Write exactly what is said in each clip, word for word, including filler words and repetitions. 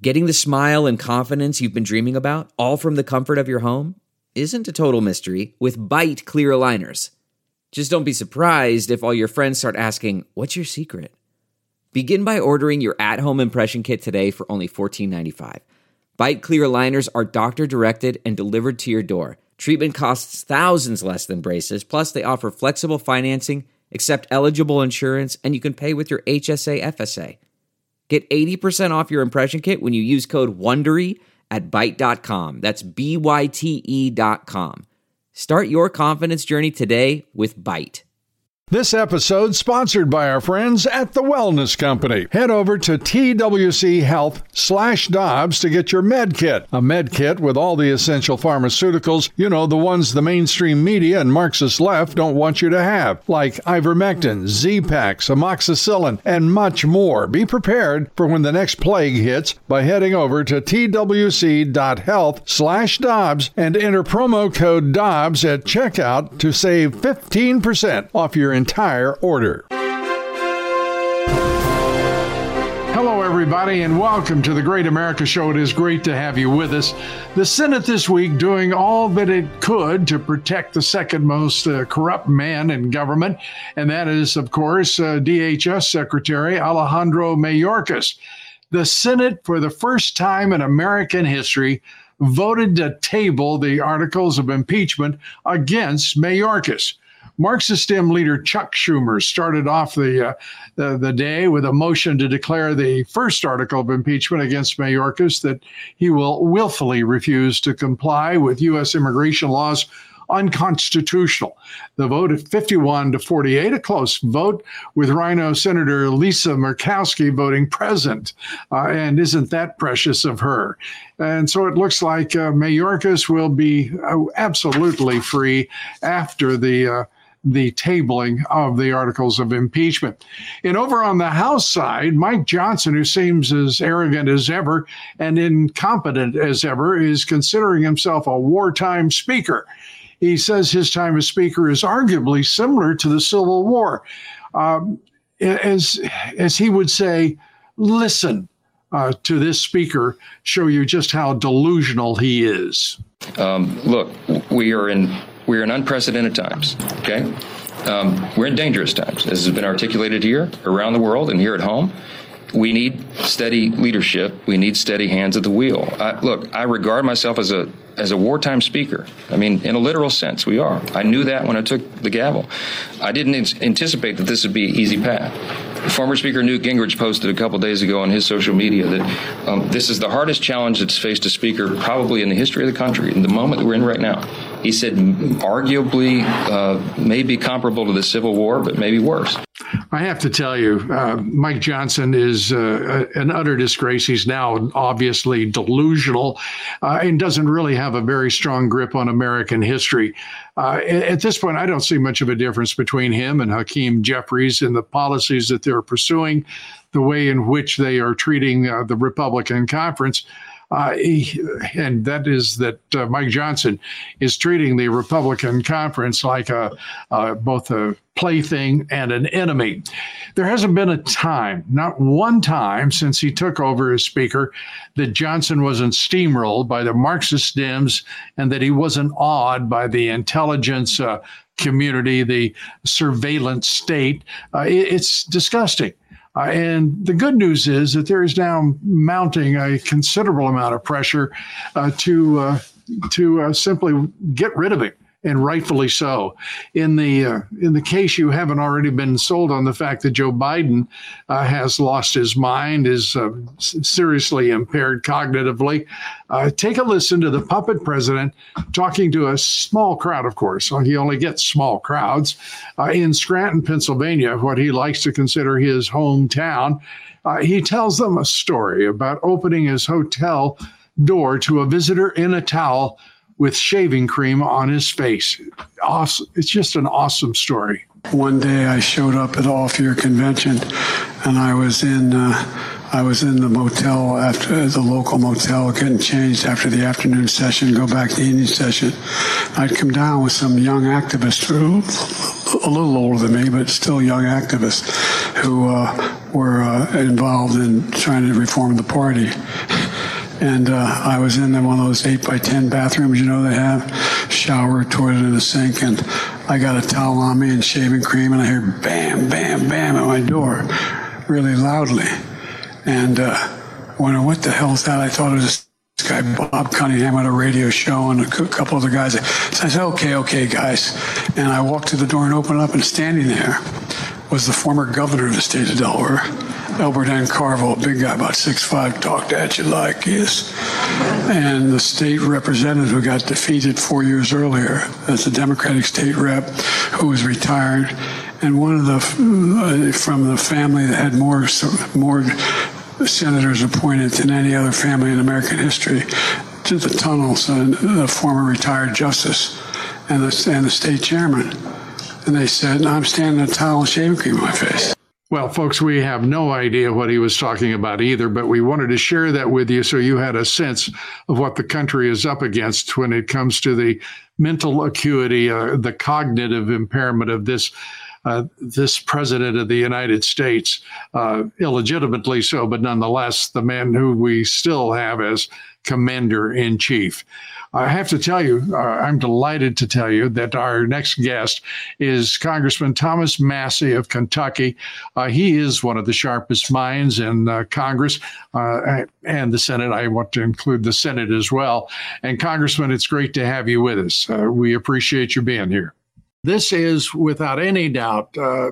Getting the smile and confidence you've been dreaming about, all from the comfort of your home, isn't a total mystery with Byte clear aligners. Just don't be surprised if all your friends start asking, "What's your secret?" Begin by ordering your at-home impression kit today for only fourteen ninety-five. Byte clear aligners are doctor-directed and delivered to your door. Treatment costs thousands less than braces, plus they offer flexible financing, accept eligible insurance, and you can pay with your H S A F S A. Get eighty percent off your impression kit when you use code WONDERY at byte dot com. That's B Y T E dot com. Start your confidence journey today with Byte. This episode sponsored by our friends at The Wellness Company. Head over to T W C Health slash Dobbs to get your med kit. A med kit with all the essential pharmaceuticals, you know, the ones the mainstream media and Marxist left don't want you to have, like ivermectin, Z-Pax, amoxicillin, and much more. Be prepared for when the next plague hits by heading over to T W C dot health slash Dobbs and enter promo code Dobbs at checkout to save fifteen percent off your entire order. Hello, everybody, and welcome to the Great America Show. It is great to have you with us. The Senate this week doing all that it could to protect the second most uh, corrupt man in government, and that is, of course, uh, D H S Secretary Alejandro Mayorkas. The Senate, for the first time in American history, voted to table the articles of impeachment against Mayorkas. Marxist Dem leader Chuck Schumer started off the, uh, the the day with a motion to declare the first article of impeachment against Mayorkas that he will willfully refuse to comply with U S immigration laws unconstitutional. The vote at fifty-one to forty-eight, a close vote with Rhino Senator Lisa Murkowski voting present. Uh, and isn't that precious of her? And so it looks like uh, Mayorkas will be uh, absolutely free after the uh, the tabling of the articles of impeachment. And over on the House side, Mike Johnson, who seems as arrogant as ever and incompetent as ever, is considering himself a wartime speaker. He says his time as speaker is arguably similar to the Civil War. Um, as, as he would say, listen uh, to this speaker show you just how delusional he is. Um, look, we are in we are in unprecedented times, okay? Um, we're in dangerous times, as has been articulated here, around the world, and here at home. We need steady leadership. We need steady hands at the wheel. I, look, I regard myself as a as a wartime speaker. I mean, in a literal sense, we are. I knew that when I took the gavel. I didn't anticipate that this would be an easy path. Former Speaker Newt Gingrich posted a couple days ago on his social media that um, this is the hardest challenge that's faced a speaker probably in the history of the country, in the moment that we're in right now. He said arguably uh, maybe comparable to the Civil War, but maybe worse. I have to tell you, uh, Mike Johnson is uh, an utter disgrace. He's now obviously delusional uh, and doesn't really have a very strong grip on American history. Uh, at this point, I don't see much of a difference between him and Hakeem Jeffries and the policies that they're pursuing, the way in which they are treating uh, the Republican conference. Uh, he, and that is that uh, Mike Johnson is treating the Republican conference like a uh, both a plaything and an enemy. There hasn't been a time, not one time since he took over as Speaker, that Johnson wasn't steamrolled by the Marxist Dems and that he wasn't awed by the intelligence uh, community, the surveillance state. Uh, it, it's disgusting. Uh, and the good news is that there is now mounting a considerable amount of pressure uh, to uh, to uh, simply get rid of him, and rightfully so. In the uh, in the case you haven't already been sold on the fact that Joe Biden uh, has lost his mind, is uh, seriously impaired cognitively, uh, take a listen to the puppet president talking to a small crowd, of course. So he only gets small crowds uh, in Scranton, Pennsylvania, what he likes to consider his hometown. Uh, he tells them a story about opening his hotel door to a visitor in a towel with shaving cream on his face. Awesome. It's just an awesome story. One day I showed up at All Fear Convention, and I was in uh, I was in the motel, after the local motel, getting changed after the afternoon session, go back to the evening session. I'd come down with some young activists, who, a little older than me, but still young activists, who uh, were uh, involved in trying to reform the party. And uh, I was in one of those eight by ten bathrooms, you know, they have shower, toilet, and a sink. And I got a towel on me and shaving cream, and I heard bam, bam, bam at my door really loudly. And uh, wondering what the hell is that? I thought it was this guy, Bob Cunningham, on a radio show, and a couple other guys. So I said, okay, okay, guys. And I walked to the door and opened up, and standing there was the former governor of the state of Delaware, Albert N. Carville, a big guy, about six five, talked at you like this. And the state representative who got defeated four years earlier, that's a Democratic state rep who was retired. And one of the, uh, from the family that had more, more senators appointed than any other family in American history to the tunnels, uh, the former retired justice and the, and the state chairman. And they said, I'm standing in a towel and shaving cream on my face. Well, folks, we have no idea what he was talking about either, but we wanted to share that with you so you had a sense of what the country is up against when it comes to the mental acuity, uh, the cognitive impairment of this uh, this president of the United States, uh, illegitimately so, but nonetheless, the man who we still have as commander-in-chief. I have to tell you, uh, I'm delighted to tell you that our next guest is Congressman Thomas Massie of Kentucky. Uh, he is one of the sharpest minds in uh, Congress uh, and the Senate. I want to include the Senate as well. And Congressman, it's great to have you with us. Uh, we appreciate you being here. This is, without any doubt, uh,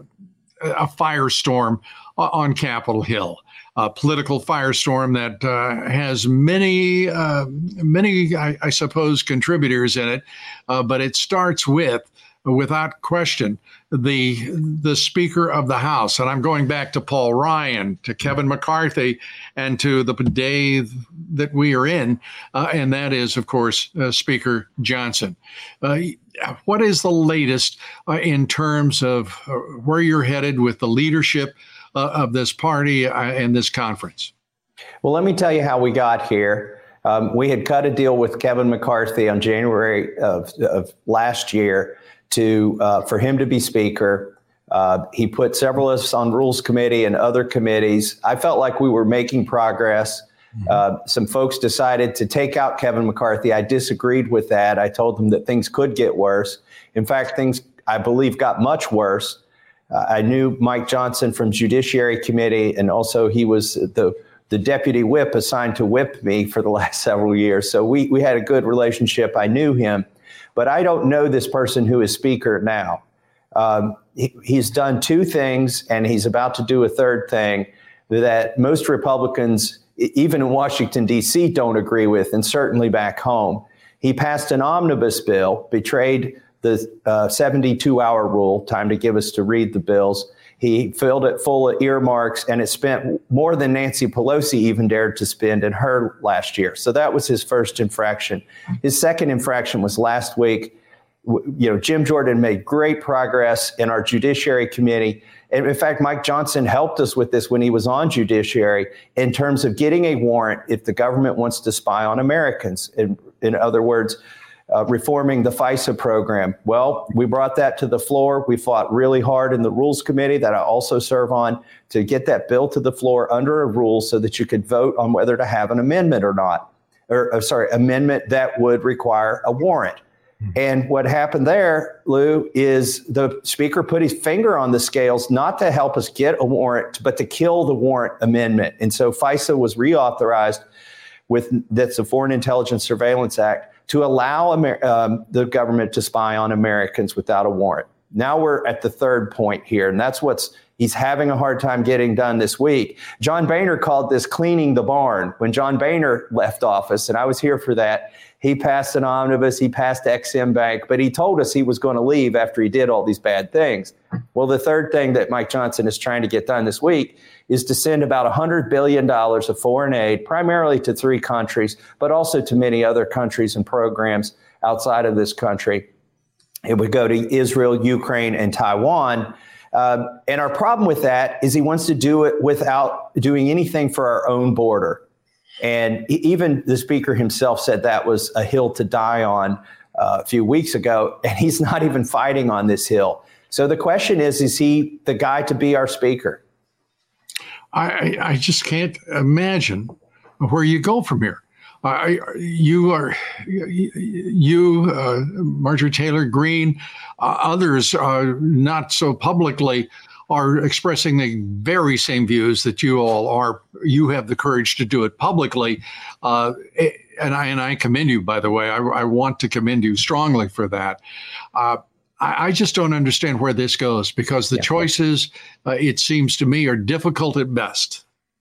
a firestorm on Capitol Hill. A political firestorm that uh, has many, uh, many, I, I suppose, contributors in it. Uh, but it starts with, without question, the the Speaker of the House. And I'm going back to Paul Ryan, to Kevin McCarthy, and to the day that we are in. Uh, and that is, of course, uh, Speaker Johnson. Uh, what is the latest uh, in terms of uh, where you're headed with the leadership Uh, of this party uh, and this conference? Well, let me tell you how we got here. Um, we had cut a deal with Kevin McCarthy on January of, of last year to uh, for him to be Speaker. Uh, he put several of us on Rules Committee and other committees. I felt like we were making progress. Mm-hmm. Uh, some folks decided to take out Kevin McCarthy. I disagreed with that. I told them that things could get worse. In fact, things, I believe, got much worse. Uh, I knew Mike Johnson from Judiciary Committee, and also he was the, the deputy whip assigned to whip me for the last several years. So we, we had a good relationship. I knew him, but I don't know this person who is Speaker now. Um, he, he's done two things, and he's about to do a third thing that most Republicans, even in Washington, D C, don't agree with, and certainly back home. He passed an omnibus bill, betrayed the uh, seventy-two hour rule, time to give us to read the bills. He filled it full of earmarks, and it spent more than Nancy Pelosi even dared to spend in her last year. So that was his first infraction. His second infraction was last week. You know, Jim Jordan made great progress in our Judiciary Committee. And in fact, Mike Johnson helped us with this when he was on Judiciary in terms of getting a warrant if the government wants to spy on Americans. In, in other words, Uh, reforming the FISA program. Well, we brought that to the floor. We fought really hard in the Rules Committee that I also serve on to get that bill to the floor under a rule so that you could vote on whether to have an amendment or not, or uh, sorry, amendment that would require a warrant. Mm-hmm. And what happened there, Lou, is the Speaker put his finger on the scales, not to help us get a warrant, but to kill the warrant amendment. And so FISA was reauthorized with, that's the Foreign Intelligence Surveillance Act, to allow Amer- um, the government to spy on Americans without a warrant. Now we're at the third point here, and that's what's he's having a hard time getting done this week. John Boehner called this cleaning the barn. When John Boehner left office, and I was here for that, he passed an omnibus, he passed Ex-Im Bank, but he told us he was going to leave after he did all these bad things. Well, the third thing that Mike Johnson is trying to get done this week is to send about one hundred billion dollars of foreign aid, primarily to three countries, but also to many other countries and programs outside of this country. It would go to Israel, Ukraine, and Taiwan. Um, and our problem with that is he wants to do it without doing anything for our own border. And even the Speaker himself said that was a hill to die on uh, a few weeks ago, and he's not even fighting on this hill. So the question is, is he the guy to be our Speaker? I, I just can't imagine where you go from here. I, you are, you, uh, Marjorie Taylor Greene, uh, others, uh, not so publicly, are expressing the very same views that you all are. You have the courage to do it publicly. Uh, and I and I commend you, by the way. I, I want to commend you strongly for that. Uh, I, I just don't understand where this goes, because the yeah. choices, uh, it seems to me, are difficult at best.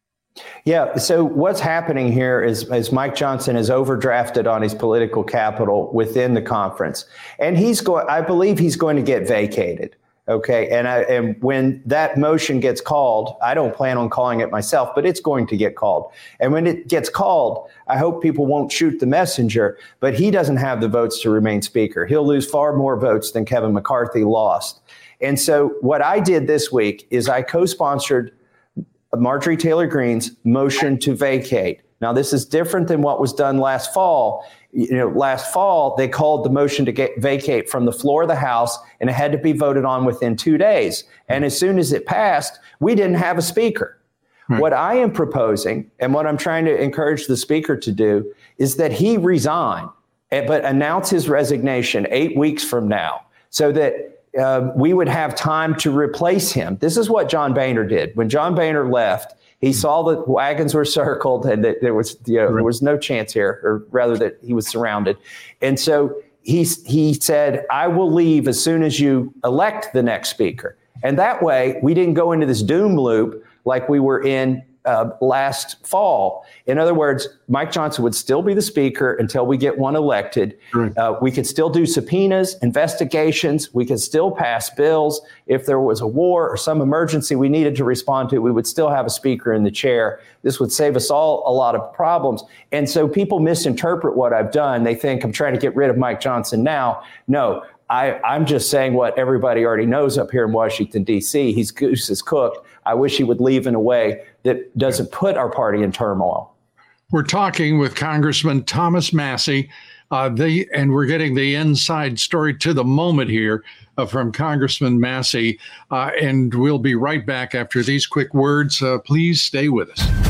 Yeah. So what's happening here is, is Mike Johnson is overdrafted on his political capital within the conference, and he's going. I believe he's going to get vacated. OK, and I, and when that motion gets called, I don't plan on calling it myself, but it's going to get called. And when it gets called, I hope people won't shoot the messenger. But he doesn't have the votes to remain speaker. He'll lose far more votes than Kevin McCarthy lost. And so what I did this week is I co-sponsored Marjorie Taylor Greene's motion to vacate. Now, this is different than what was done last fall. You know, last fall, they called the motion to get vacate from the floor of the House, and it had to be voted on within two days. And as soon as it passed, we didn't have a speaker. Hmm. What I am proposing, and what I'm trying to encourage the speaker to do, is that he resign, but announce his resignation eight weeks from now, so that uh, we would have time to replace him. This is what John Boehner did. When John Boehner left, he saw that wagons were circled and that there was, you know, there was no chance here, or rather that he was surrounded. And so he, he said, I will leave as soon as you elect the next speaker. And that way we didn't go into this doom loop like we were in uh, last fall. In other words, Mike Johnson would still be the speaker until we get one elected. Right. Uh, we could still do subpoenas, investigations. We could still pass bills. If there was a war or some emergency we needed to respond to, we would still have a speaker in the chair. This would save us all a lot of problems. And so people misinterpret what I've done. They think I'm trying to get rid of Mike Johnson now. No, I, I'm just saying what everybody already knows up here in Washington, D C. He's goose is cooked. I wish he would leave in a way that doesn't put our party in turmoil. We're talking with Congressman Thomas Massie, uh, the, and we're getting the inside story to the moment here uh, from Congressman Massie. Uh, and we'll be right back after these quick words. Uh, please stay with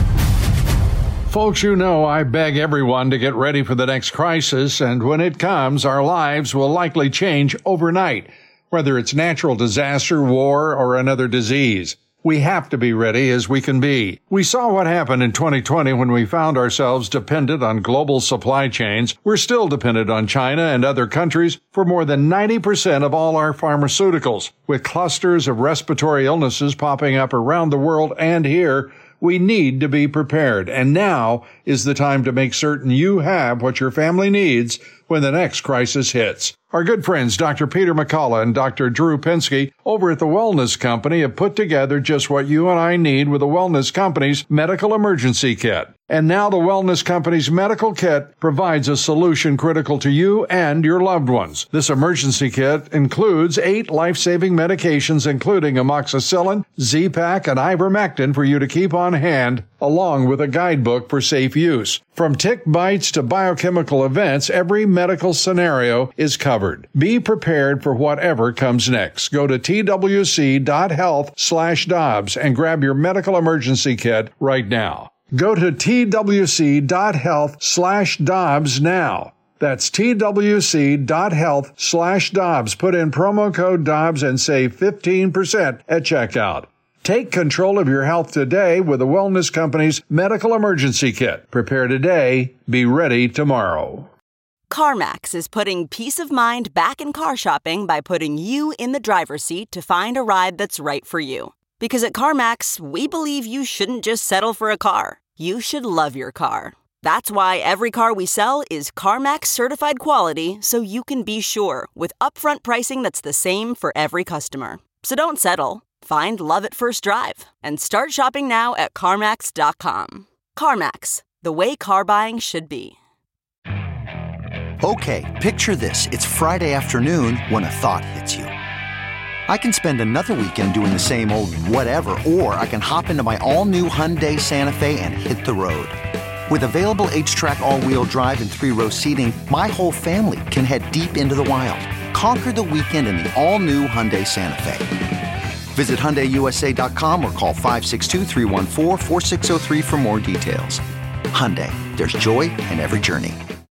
us. Folks, you know, I beg everyone to get ready for the next crisis. And when it comes, our lives will likely change overnight, whether it's natural disaster, war, or another disease. We have to be ready as we can be. We saw what happened in twenty twenty when we found ourselves dependent on global supply chains. We're still dependent on China and other countries for more than ninety percent of all our pharmaceuticals. With clusters of respiratory illnesses popping up around the world and here, we need to be prepared. And now is the time to make certain you have what your family needs when the next crisis hits. Our good friends, Doctor Peter McCullough and Doctor Drew Pinsky over at the Wellness Company have put together just what you and I need with the Wellness Company's Medical Emergency Kit. And now the Wellness Company's Medical Kit provides a solution critical to you and your loved ones. This emergency kit includes eight life-saving medications, including amoxicillin, Z-Pak, and ivermectin for you to keep on hand, along with a guidebook for safe use. From tick bites to biochemical events, every medical scenario is covered. Be prepared for whatever comes next. Go to twc.health slash Dobbs and grab your medical emergency kit right now. Go to twc.health slash Dobbs now. That's twc.health slash Dobbs. Put in promo code Dobbs and save fifteen percent at checkout. Take control of your health today with the Wellness Company's Medical Emergency Kit. Prepare today, be ready tomorrow. CarMax is putting peace of mind back in car shopping by putting you in the driver's seat to find a ride that's right for you. Because at CarMax, we believe you shouldn't just settle for a car. You should love your car. That's why every car we sell is CarMax certified quality, so you can be sure with upfront pricing that's the same for every customer. So don't settle. Find love at first drive and start shopping now at CarMax dot com. CarMax, the way car buying should be. Okay, picture this. It's Friday afternoon when a thought hits you. I can spend another weekend doing the same old whatever, or I can hop into my all-new Hyundai Santa Fe and hit the road. With available H-Track all-wheel drive and three-row seating, my whole family can head deep into the wild. Conquer the weekend in the all-new Hyundai Santa Fe. Visit Hyundai U S A dot com or call five six two, three one four, four six zero three for more details. Hyundai, there's joy in every journey.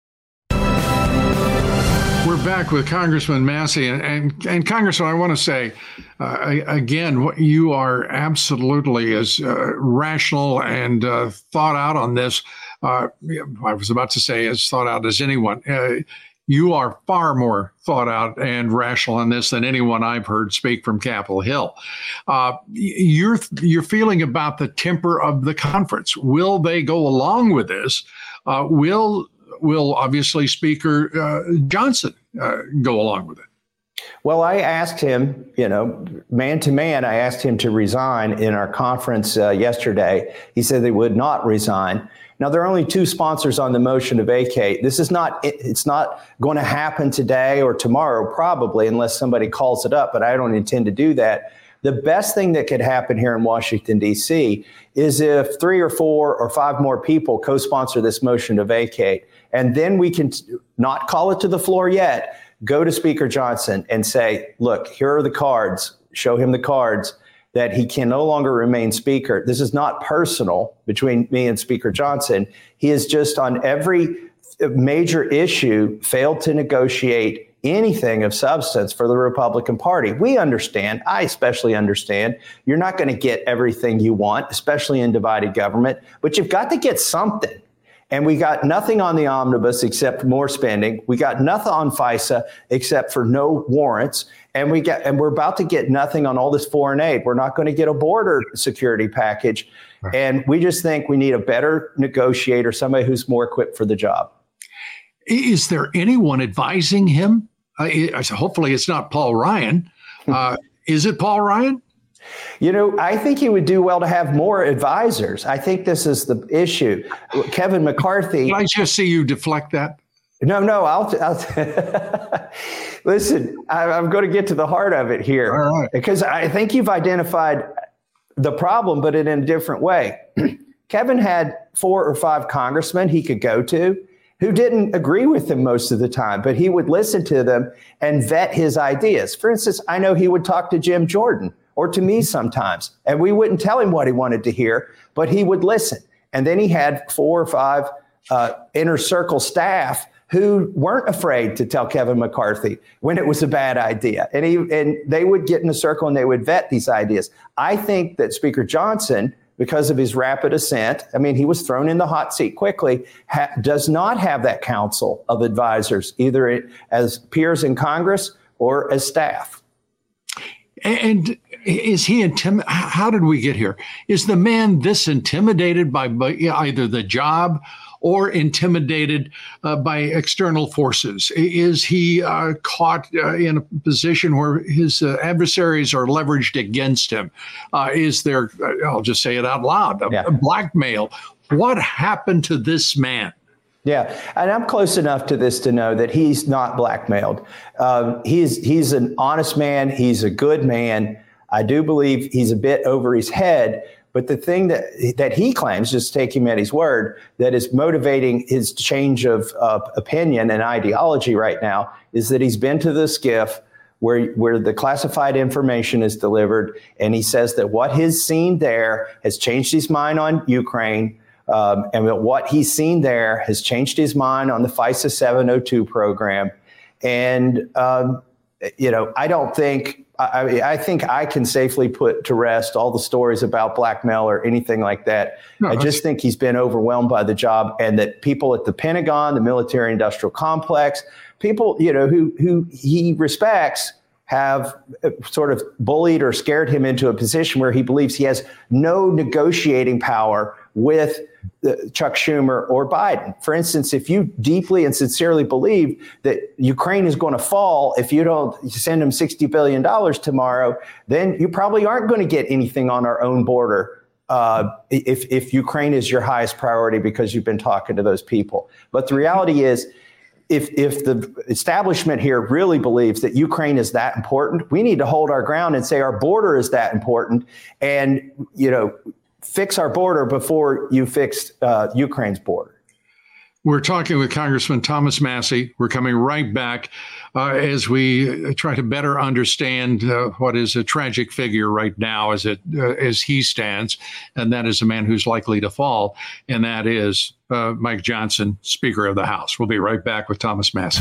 We're back with Congressman Massey. And, and, and Congressman, I want to say, uh, again, what you are absolutely as uh, rational and uh, thought out on this. Uh, I was about to say as thought out as anyone. Uh, you are far more thought out and rational on this than anyone I've heard speak from Capitol Hill. Uh, your, your feeling about the temper of the conference, will they go along with this? Uh, will Will obviously Speaker uh, Johnson uh, go along with it? Well, I asked him, you know, man to man, I asked him to resign in our conference uh, yesterday. He said they would not resign. Now, there are only two sponsors on the motion to vacate. This is not, it's not going to happen today or tomorrow, probably, unless somebody calls it up, but I don't intend to do that. The best thing that could happen here in Washington, D C is if three or four or five more people co-sponsor this motion to vacate, and then we can not call it to the floor yet, go to Speaker Johnson and say, look, here are the cards, show him the cards that he can no longer remain Speaker. This is not personal between me and Speaker Johnson. He has just on every major issue failed to negotiate anything of substance for the Republican Party. We understand, I especially understand, you're not going to get everything you want, especially in divided government, but you've got to get something. And we got nothing on the omnibus except more spending. We got nothing on FISA except for no warrants. And we got, and we're about to get nothing on all this foreign aid. We're not going to get a border security package. Right. And we just think we need a better negotiator, somebody who's more equipped for the job. Is there anyone advising him? Uh, it, hopefully it's not Paul Ryan. Uh, is it Paul Ryan? You know, I think he would do well to have more advisors. I think this is the issue. Kevin McCarthy. Can I just see you deflect that? No, no, I'll, I'll listen, I, I'm going to get to the heart of it here. All right. Because I think you've identified the problem, but in a different way. Kevin had four or five congressmen he could go to who didn't agree with him most of the time, but he would listen to them and vet his ideas. For instance, I know he would talk to Jim Jordan or to me sometimes, and we wouldn't tell him what he wanted to hear, but he would listen. And then he had four or five uh, inner circle staff who weren't afraid to tell Kevin McCarthy when it was a bad idea. And he and they would get in a circle and they would vet these ideas. I think that Speaker Johnson, because of his rapid ascent, I mean, he was thrown in the hot seat quickly, ha- does not have that council of advisors, either as peers in Congress or as staff. And is he intimidated? How did we get here? Is the man this intimidated by, by either the job or intimidated uh, by external forces? Is he uh, caught uh, in a position where his uh, adversaries are leveraged against him? Uh, is there, I'll just say it out loud, a, yeah. a blackmail? What happened to this man? Yeah, and I'm close enough to this to know that he's not blackmailed. Um, he's he's an honest man. He's a good man. I do believe he's a bit over his head. But the thing that that he claims, just take him at his word, that is motivating his change of uh, opinion and ideology right now is that he's been to the SCIF where where the classified information is delivered, and he says that what he's seen there has changed his mind on Ukraine. Um, and what he's seen there has changed his mind on the FISA seven oh two program. And, um, you know, I don't think, I, I think I can safely put to rest all the stories about blackmail or anything like that. No, I just think he's been overwhelmed by the job, and that people at the Pentagon, the military industrial complex, people, you know, who, who he respects have sort of bullied or scared him into a position where he believes he has no negotiating power with Chuck Schumer or Biden. For instance, if you deeply and sincerely believe that Ukraine is going to fall if you don't send them sixty billion dollars tomorrow, then you probably aren't going to get anything on our own border uh, if, if Ukraine is your highest priority because you've been talking to those people. But the reality is, If if the establishment here really believes that Ukraine is that important, we need to hold our ground and say our border is that important, and, you know, fix our border before you fix uh, Ukraine's border. We're talking with Congressman Thomas Massie. We're coming right back uh, as we try to better understand uh, what is a tragic figure right now as it uh, as he stands, and that is a man who's likely to fall, and that is uh, Mike Johnson, Speaker of the House. We'll be right back with Thomas Massie.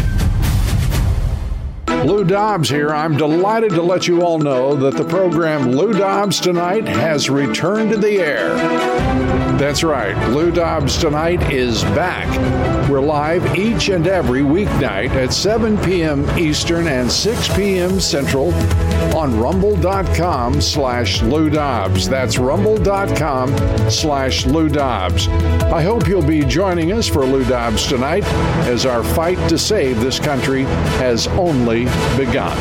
Lou Dobbs here. I'm delighted to let you all know that the program Lou Dobbs Tonight has returned to the air. That's right, Lou Dobbs Tonight is back. We're live each and every weeknight at seven p.m. Eastern and six p.m. Central on rumble.com slash Lou Dobbs. That's rumble.com slash Lou Dobbs. I hope you'll be joining us for Lou Dobbs Tonight as our fight to save this country has only begun.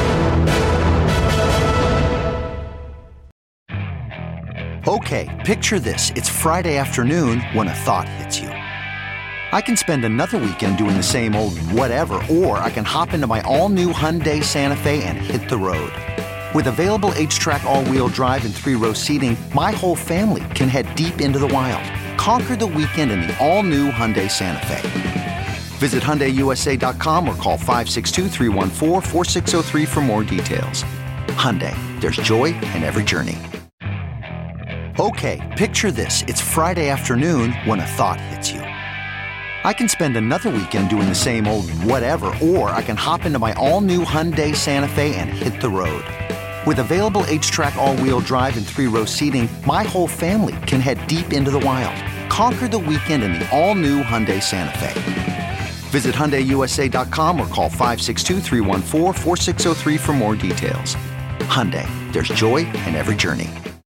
Okay, picture this. It's Friday afternoon when a thought hits you. I can spend another weekend doing the same old whatever, or I can hop into my all-new Hyundai Santa Fe and hit the road. With available H-Track all-wheel drive and three-row seating, my whole family can head deep into the wild. Conquer the weekend in the all-new Hyundai Santa Fe. Visit Hyundai U S A dot com or call five six two, three one four, four six zero three for more details. Hyundai, there's joy in every journey. Okay, picture this. It's Friday afternoon when a thought hits you. I can spend another weekend doing the same old whatever, or I can hop into my all-new Hyundai Santa Fe and hit the road. With available H-Track all-wheel drive and three-row seating, my whole family can head deep into the wild. Conquer the weekend in the all-new Hyundai Santa Fe. Visit Hyundai U S A dot com or call five six two, three one four, four six zero three for more details. Hyundai, there's joy in every journey.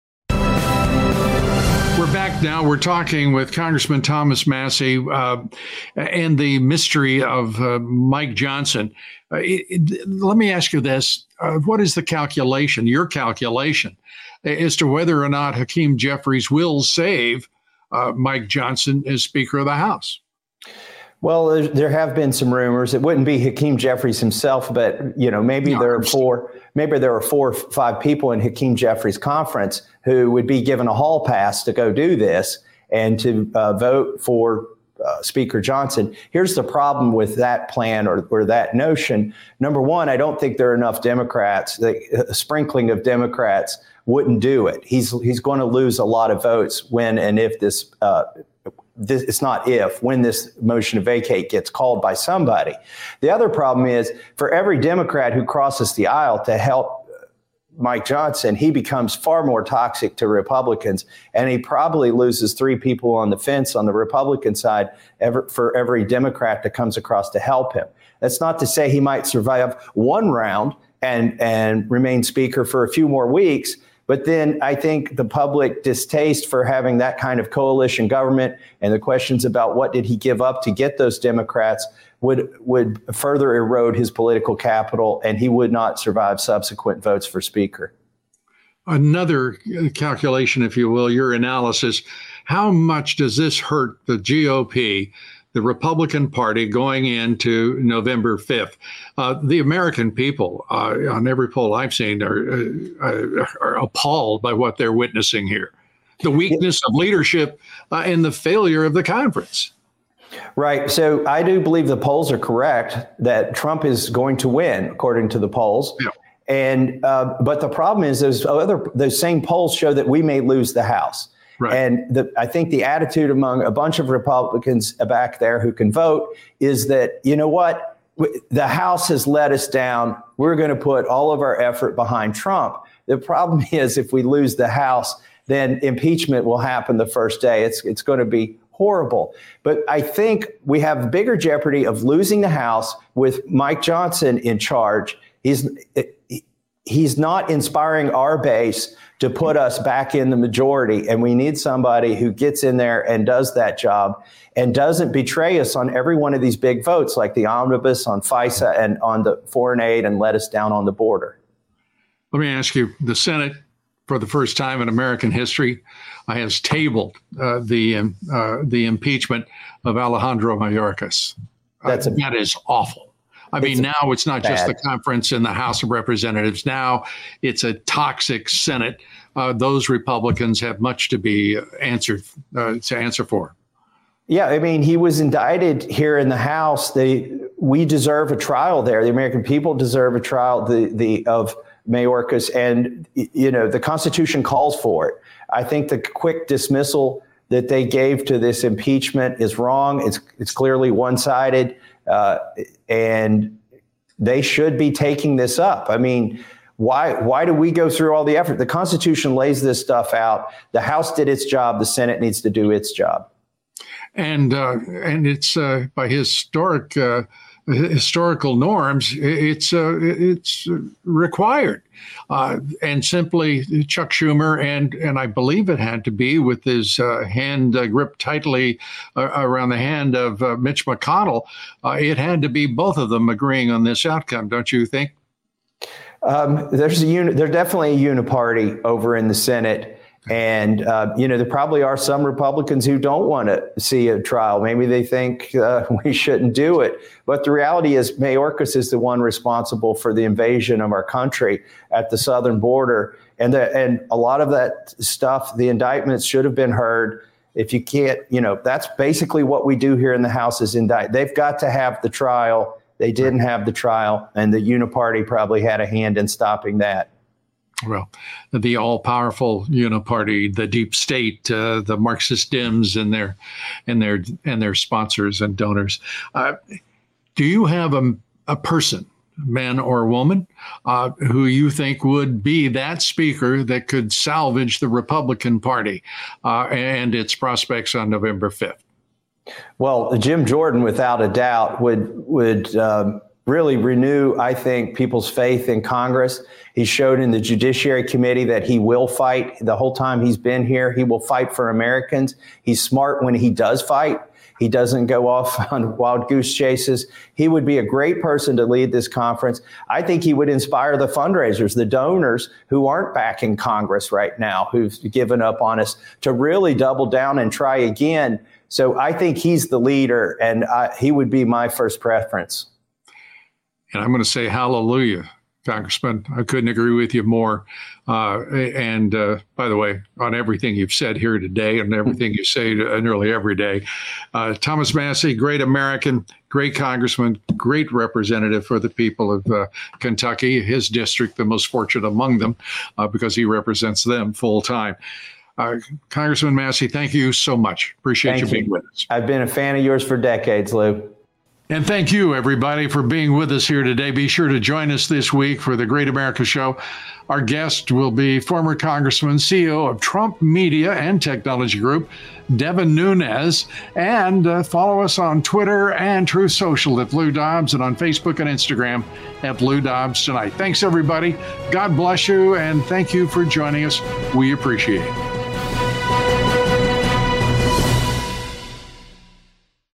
We're back now. We're talking with Congressman Thomas Massie uh, and the mystery of uh, Mike Johnson. Uh, it, it, let me ask you this. Uh, what is the calculation, your calculation, as to whether or not Hakeem Jeffries will save uh, Mike Johnson as Speaker of the House? Well, there, there have been some rumors. It wouldn't be Hakeem Jeffries himself, but you know, maybe no, there are four, maybe there are four or five people in Hakeem Jeffries' conference who would be given a hall pass to go do this and to uh, vote for uh, Speaker Johnson. Here's the problem with that plan or, or that notion. Number one, I don't think there are enough Democrats. The, a sprinkling of Democrats wouldn't do it. He's he's going to lose a lot of votes when and if this. Uh, This, it's not if, when this motion to vacate gets called by somebody. The other problem is for every Democrat who crosses the aisle to help Mike Johnson, he becomes far more toxic to Republicans, and he probably loses three people on the fence on the Republican side ever, for every Democrat that comes across to help him. That's not to say he might survive one round and, and remain Speaker for a few more weeks. But then I think the public distaste for having that kind of coalition government and the questions about what did he give up to get those Democrats would would further erode his political capital, and he would not survive subsequent votes for Speaker. Another calculation, if you will, your analysis, how much does this hurt the G O P, the Republican Party, going into November fifth? Uh, the American people, uh, on every poll I've seen, are, uh, are appalled by what they're witnessing here. The weakness of leadership uh, and the failure of the conference. Right. So I do believe the polls are correct that Trump is going to win, according to the polls. Yeah. And uh, but the problem is those other those same polls show that we may lose the House. Right. And the, I think the attitude among a bunch of Republicans back there who can vote is that, you know what, the House has let us down. We're going to put all of our effort behind Trump. The problem is if we lose the House, then impeachment will happen the first day. It's it's going to be horrible. But I think we have bigger jeopardy of losing the House with Mike Johnson in charge. He's he's not inspiring our base to put us back in the majority. And we need somebody who gets in there and does that job and doesn't betray us on every one of these big votes, like the omnibus on FISA and on the foreign aid, and let us down on the border. Let me ask you, the Senate, for the first time in American history, has tabled uh, the um, uh, the impeachment of Alejandro Mayorkas. That's uh, a, that is awful. I mean, now it's not bad. Just the conference in the House of Representatives. Now it's a toxic Senate. Uh, those Republicans have much to be answered uh, to answer for. Yeah, I mean, he was indicted here in the House. They, we deserve a trial there. The American people deserve a trial the, the of Mayorkas, and you know the Constitution calls for it. I think the quick dismissal that they gave to this impeachment is wrong. It's it's clearly one-sided, uh, and they should be taking this up. I mean, why why do we go through all the effort? The Constitution lays this stuff out. The House did its job. The Senate needs to do its job. And uh, and it's uh, by historic uh, historical norms, it's uh, it's required. Uh, and simply Chuck Schumer and and I believe it had to be with his uh, hand uh, gripped tightly uh, around the hand of uh, Mitch McConnell. Uh, it had to be both of them agreeing on this outcome, don't you think? Um, there's a uni- there's definitely a uniparty over in the Senate. And, uh, you know, there probably are some Republicans who don't want to see a trial. Maybe they think uh, we shouldn't do it. But the reality is Mayorkas is the one responsible for the invasion of our country at the southern border. And, the, and a lot of that stuff, the indictments should have been heard. If you can't, you know, that's basically what we do here in the House is indict. They've got to have the trial. They didn't have the trial. And the uniparty probably had a hand in stopping that. Well, the all-powerful uniparty, the deep state, uh, the Marxist Dems, and their and their and their sponsors and donors. Uh, do you have a, a person, man or woman, uh, who you think would be that speaker that could salvage the Republican Party uh, and its prospects on November fifth? Well, Jim Jordan, without a doubt, would would. Um, really renew, I think, people's faith in Congress. He showed in the Judiciary Committee that he will fight. The whole time he's been here, he will fight for Americans. He's smart when he does fight. He doesn't go off on wild goose chases. He would be a great person to lead this conference. I think he would inspire the fundraisers, the donors who aren't backing Congress right now, who've given up on us, to really double down and try again. So I think he's the leader, and I, he would be my first preference. And I'm going to say hallelujah, Congressman. I couldn't agree with you more. Uh, and uh, by the way, on everything you've said here today and everything you say to, nearly every day, uh, Thomas Massie, great American, great congressman, great representative for the people of uh, Kentucky, his district, the most fortunate among them, uh, because he represents them full time. Uh, Congressman Massie, thank you so much. Appreciate Thank you being you. with us. I've been a fan of yours for decades, Lou. And thank you, everybody, for being with us here today. Be sure to join us this week for the Great America Show. Our guest will be former Congressman, C E O of Trump Media and Technology Group, Devin Nunes. And uh, follow us on Twitter and Truth Social at Lou Dobbs, and on Facebook and Instagram at Lou Dobbs Tonight. Thanks, everybody. God bless you, and thank you for joining us. We appreciate it.